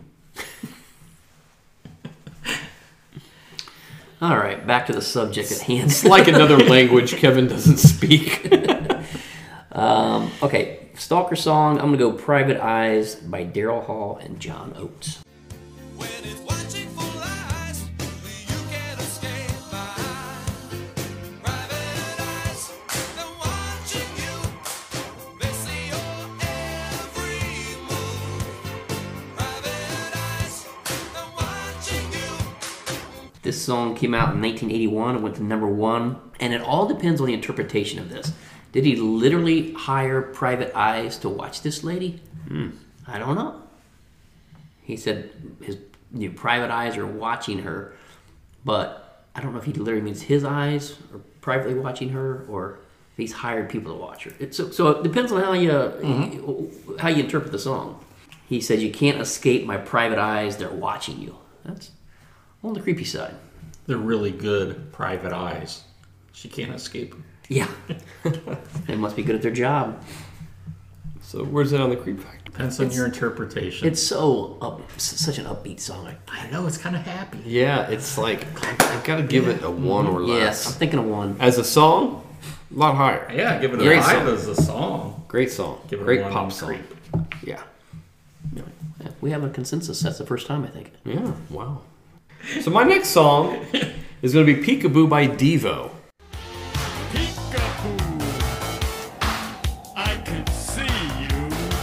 All right, back to the subject at hand. It's like another language Kevin doesn't speak. Okay, Stalker song. I'm going to go Private Eyes by Daryl Hall and John Oates. This song came out in 1981. It went to number 1. And it all depends on the interpretation of this. Did he literally hire private eyes to watch this lady? I don't know. He said his private eyes are watching her. But I don't know if he literally means his eyes are privately watching her or if he's hired people to watch her. So it depends on how you interpret the song. He said, you can't escape my private eyes. They're watching you. That's on the creepy side. They're really good private eyes. She can't escape them. Yeah. They must be good at their job. So where's it on the creep factor? Depends on your interpretation. It's such an upbeat song. I know, it's kind of happy. Yeah, it's like, I've got to give it a 1 or less. Yes, I'm thinking of 1. As a song, a lot higher. Yeah, give it a Great 5 song. as a song. Great song. Give it Great a 1 pop on song. creep. Yeah. We have a consensus. That's the first time, I think. Yeah, wow. So my next song is going to be Peekaboo by Devo. I can see you,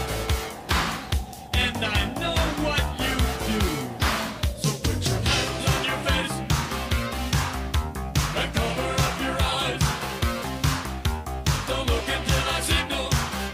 and I know what you do. So put your hands on your face and cover up your eyes. Don't look until I signal.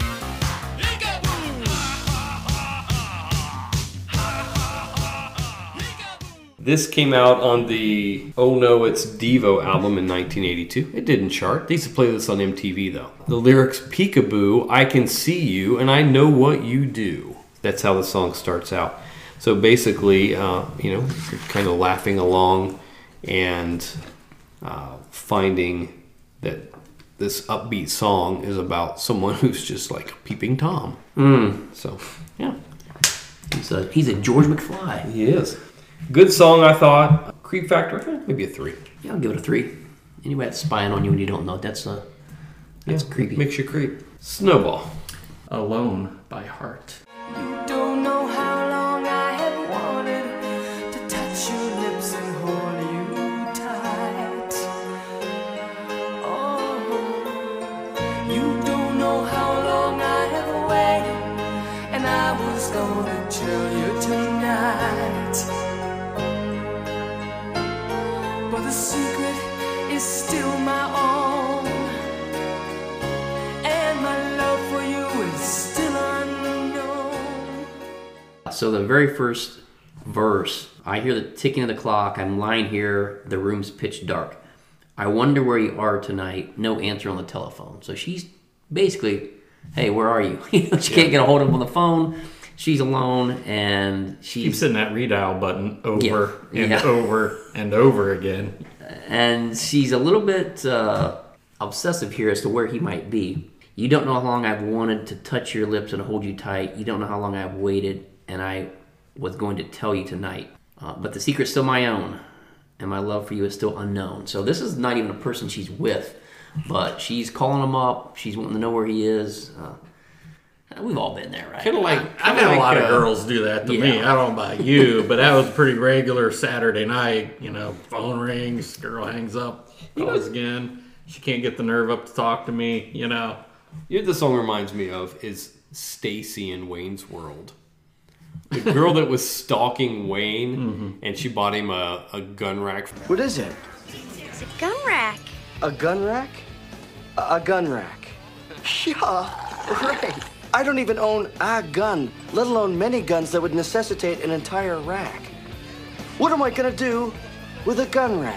This came out on the Oh No It's Devo album in 1982. It didn't chart. They used to play this on MTV though. The lyrics, Peekaboo, I can see you and I know what you do. That's how the song starts out. So basically, you're kind of laughing along and finding that this upbeat song is about someone who's just like peeping Tom. So, yeah. He's a George McFly. He is. Good song, I thought. Creep factor, maybe a 3. Yeah, I'll give it a 3. Anybody that's spying on you and you don't know it, that's creepy. Makes you creep. Snowball. Alone by Heart. You don't know how long I have wanted to touch your lips and hold you tight. Oh, you don't know how long I have waited, and I was gonna tell you tonight. But the secret is still my own, and my love for you is still unknown. So the very first verse, I hear the ticking of the clock. I'm lying here. The room's pitch dark. I wonder where you are tonight. No answer on the telephone. So she's basically, hey, where are you? She can't get a hold of him on the phone. She's alone, and she keeps hitting that redial button over over and over again. And she's a little bit obsessive here as to where he might be. You don't know how long I've wanted to touch your lips and hold you tight. You don't know how long I've waited, and I was going to tell you tonight. But the secret's still my own, and my love for you is still unknown. So this is not even a person she's with, but she's calling him up. She's wanting to know where he is. We've all been there, right? I've had a lot of girls do that to me. I don't know about you, but that was pretty regular Saturday night. Phone rings, girl hangs up, calls again. She can't get the nerve up to talk to me, You know what the song reminds me of is Stacy in Wayne's World. The girl that was stalking Wayne, and she bought him a gun rack. What is it? It's a gun rack. A gun rack? A gun rack. Yeah, right. I don't even own a gun, let alone many guns that would necessitate an entire rack. What am I gonna do with a gun rack?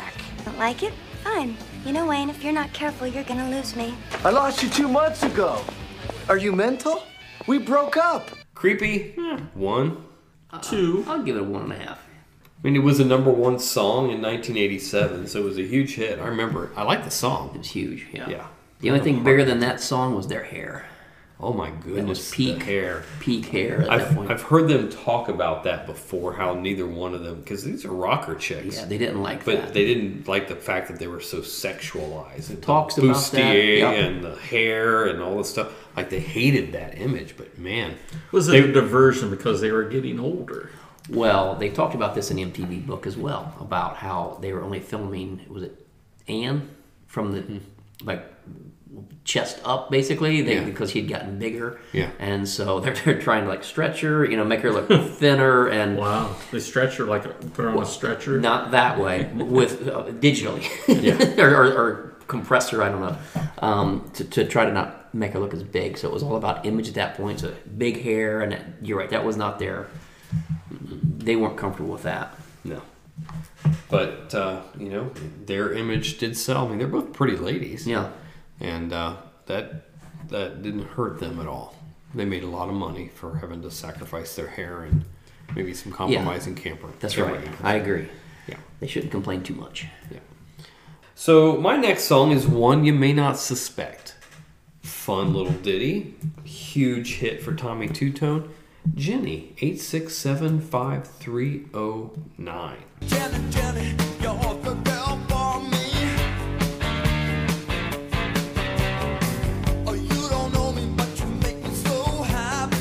Don't like it? Fine. You know, Wayne, if you're not careful, you're gonna lose me. I lost you 2 months ago. Are you mental? We broke up. Creepy? 1. 2. I'll give it a 1.5. I mean, it was a #1 song in 1987, so it was a huge hit. I remember. I like the song. It was huge. Yeah. The only thing bigger than that song was their hair. Oh my goodness, that was peak hair. Peak hair at that point. I've heard them talk about that before, how neither one of them, because these are rocker chicks. Yeah, they didn't like but that. They didn't like the fact that they were so sexualized. It talks about that. And the hair and all this stuff. Like, they hated that image, but man. Was it a diversion because they were getting older? Well, they talked about this in the MTV book as well, about how they were only filming, was it Anne? From the, chest up, basically, because he'd gotten bigger. Yeah. And so they're trying to, stretch her, make her look thinner. And wow. They stretch her, put her on a stretcher? Not that way, with digitally. Yeah. or compress her, I don't know, to try to not make her look as big. So it was all about image at that point. So big hair, and you're right, that was not their... They weren't comfortable with that. No. But, their image did sell. I mean, they're both pretty ladies. Yeah. And that didn't hurt them at all. They made a lot of money for having to sacrifice their hair and maybe some compromising camper. That's right. I agree. Yeah. They shouldn't complain too much. Yeah. So my next song is one you may not suspect. Fun little ditty. Huge hit for Tommy Two-Tone. Jenny, 8675309. Jenny, you're the girl for me. Oh, you don't know me, but you make me so happy.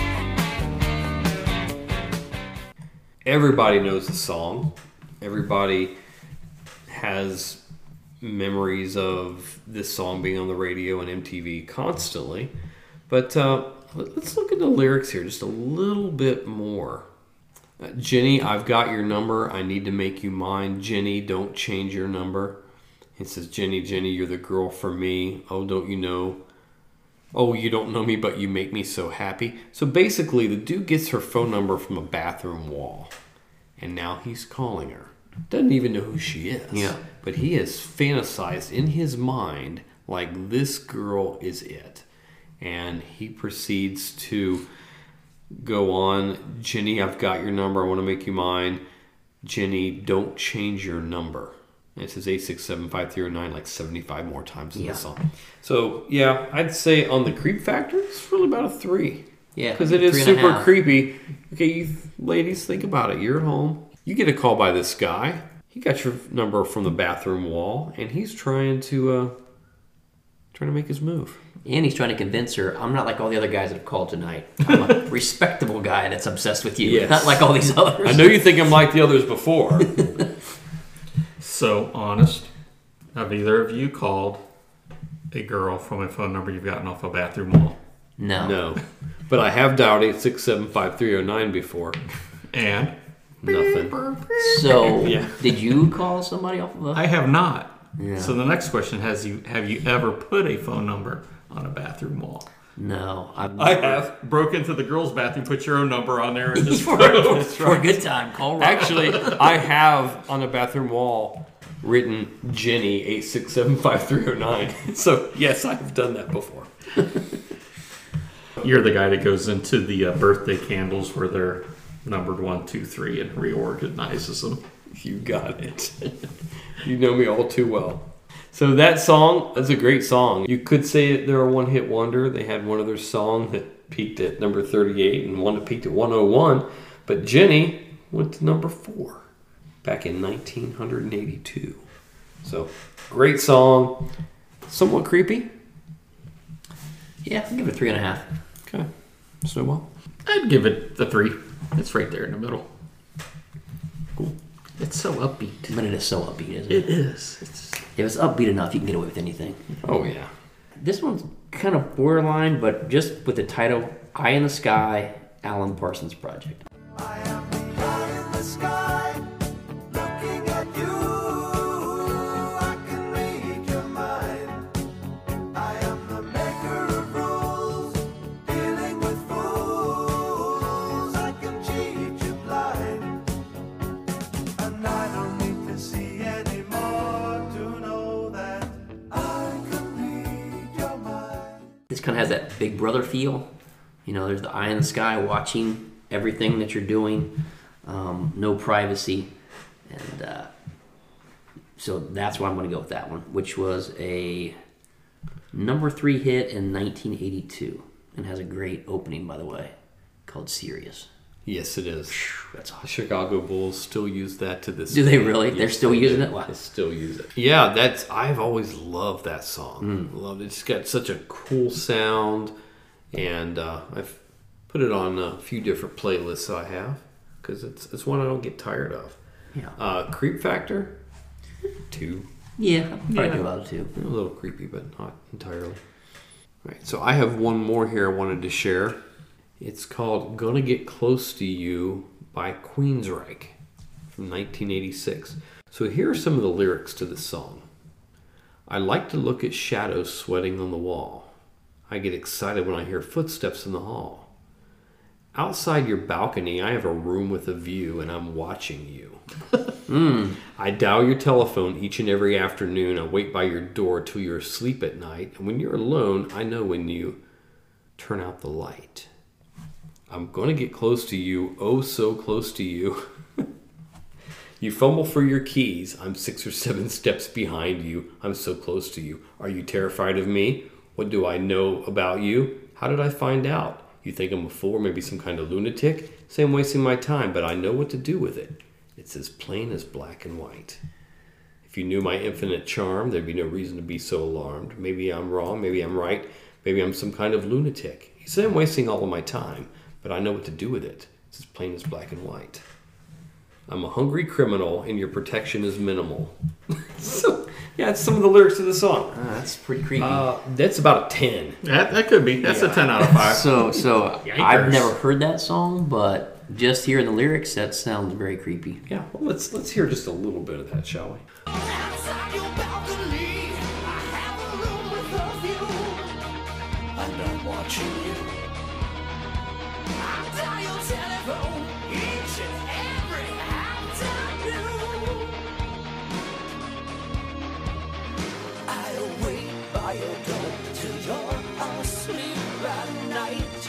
Everybody knows the song. Everybody has memories of this song being on the radio and MTV constantly. But let's look at the lyrics here just a little bit more. Jenny, I've got your number. I need to make you mine. Jenny, don't change your number. It says, Jenny, Jenny, you're the girl for me. Oh, don't you know? Oh, you don't know me, but you make me so happy. So basically, the dude gets her phone number from a bathroom wall. And now he's calling her. Doesn't even know who she is. Yeah. But he has fantasized in his mind like this girl is it. And he proceeds to go on, Jenny, I've got your number. I want to make you mine. Jenny, don't change your number. And it says 8675309 like 75 more times in the song. So, yeah, I'd say on the creep factor, it's really about a 3. Yeah. Because it is super creepy. Okay, you ladies, think about it. You're at home. You get a call by this guy. He got your number from the bathroom wall, and he's trying to make his move. And he's trying to convince her, I'm not like all the other guys that have called tonight. I'm a respectable guy that's obsessed with you. Yes. Not like all these others. I know you think I'm like the others before. So, honest, have either of you called a girl from a phone number you've gotten off a bathroom wall? No. But I have dialed 8675309 before. And? Nothing. So, did you call somebody off of a... I have not. Yeah. So the next question have you ever put a phone number on a bathroom wall? No. I have. Broke into the girl's bathroom, put your own number on there, and just for a good time. Call Rob. Actually, I have on a bathroom wall written Jenny 8675309. So yes, I've done that before. You're the guy that goes into the birthday candles where they're numbered 1, 2, 3 and reorganizes them. You got it. You know me all too well. So that song is a great song. You could say they're a one-hit wonder. They had one other song that peaked at number 38 and one that peaked at 101. But Jenny went to number 4 back in 1982. So great song. Somewhat creepy. Yeah, I'll give it a 3.5. Okay. Snowball? I'd give it a 3. It's right there in the middle. Cool. It's so upbeat. But it is so upbeat, isn't it? It is. If it's upbeat enough, you can get away with anything. Oh, yeah. This one's kind of borderline, but just with the title, Eye in the Sky, Alan Parsons Project. I am the eye in the sky, looking at you. I can read your mind. I am the maker of rules, dealing with fools. I can cheat you blind, and I don't need to see anymore. This kind of has that Big Brother feel. There's the eye in the sky watching everything that you're doing. No privacy. And so that's why I'm going to go with that one, which was a number 3 hit in 1982 and has a great opening, by the way, called Sirius. Yes, it is. That's awesome. The Chicago Bulls still use that to this day. Do they really? Yes, They're still using it? Wow. They still use it. Yeah, I've always loved that song. Loved it. It's got such a cool sound, and I've put it on a few different playlists I have because it's one I don't get tired of. Yeah. Creep Factor, 2. Yeah, I'd probably do about it too. A little creepy, but not entirely. All right, so I have one more here I wanted to share. It's called Gonna Get Close to You by Queensryche from 1986. So here are some of the lyrics to this song. I like to look at shadows sweating on the wall. I get excited when I hear footsteps in the hall. Outside your balcony, I have a room with a view and I'm watching you. I dial your telephone each and every afternoon. I wait by your door till you're asleep at night. And when you're alone, I know when you turn out the light. I'm going to get close to you, oh so close to you. You fumble for your keys. I'm 6 or 7 steps behind you. I'm so close to you. Are you terrified of me? What do I know about you? How did I find out? You think I'm a fool, maybe some kind of lunatic? Say I'm wasting my time, but I know what to do with it. It's as plain as black and white. If you knew my infinite charm, there'd be no reason to be so alarmed. Maybe I'm wrong, maybe I'm right, maybe I'm some kind of lunatic. You say I'm wasting all of my time, but I know what to do with it. It's as plain as black and white. I'm a hungry criminal, and your protection is minimal. So, yeah, it's some of the lyrics of the song. That's pretty creepy. That's about a 10. That could be. That's a 10 out of 5. So I've never heard that song, but just hearing the lyrics, that sounds very creepy. Yeah, well, let's hear just a little bit of that, shall we? Outside your balcony, I have a room with a view, and I'm watching you. I dial your telephone each and every afternoon. I wait by your door till you're asleep at night.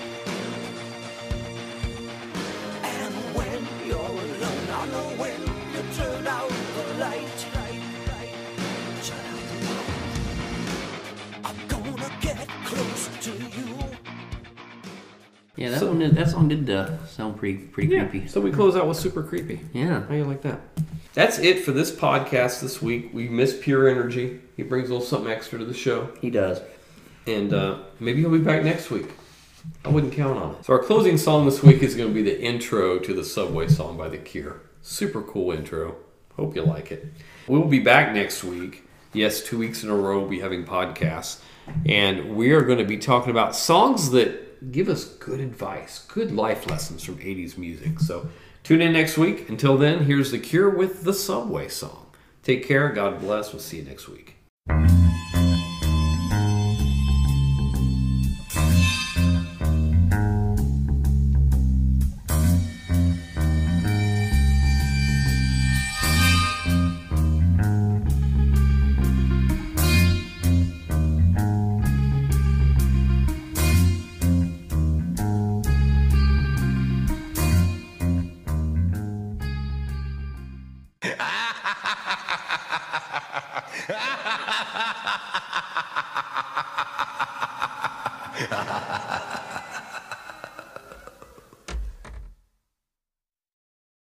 And when you're alone, I know when you turn out the light. Turn out the light. I'm gonna get close to you. Yeah, that song did sound pretty creepy. So we close out with Super Creepy. Yeah. How you like that? That's it for this podcast this week. We miss Pure Energy. He brings a little something extra to the show. He does. And maybe he'll be back next week. I wouldn't count on it. So our closing song this week is going to be the intro to the Subway song by The Cure. Super cool intro. Hope you like it. We'll be back next week. Yes, 2 weeks in a row we'll be having podcasts. And we are going to be talking about songs that give us good advice, good life lessons from 80s music. So tune in next week. Until then, here's The Cure with the Subway song. Take care. God bless. We'll see you next week. Ha ha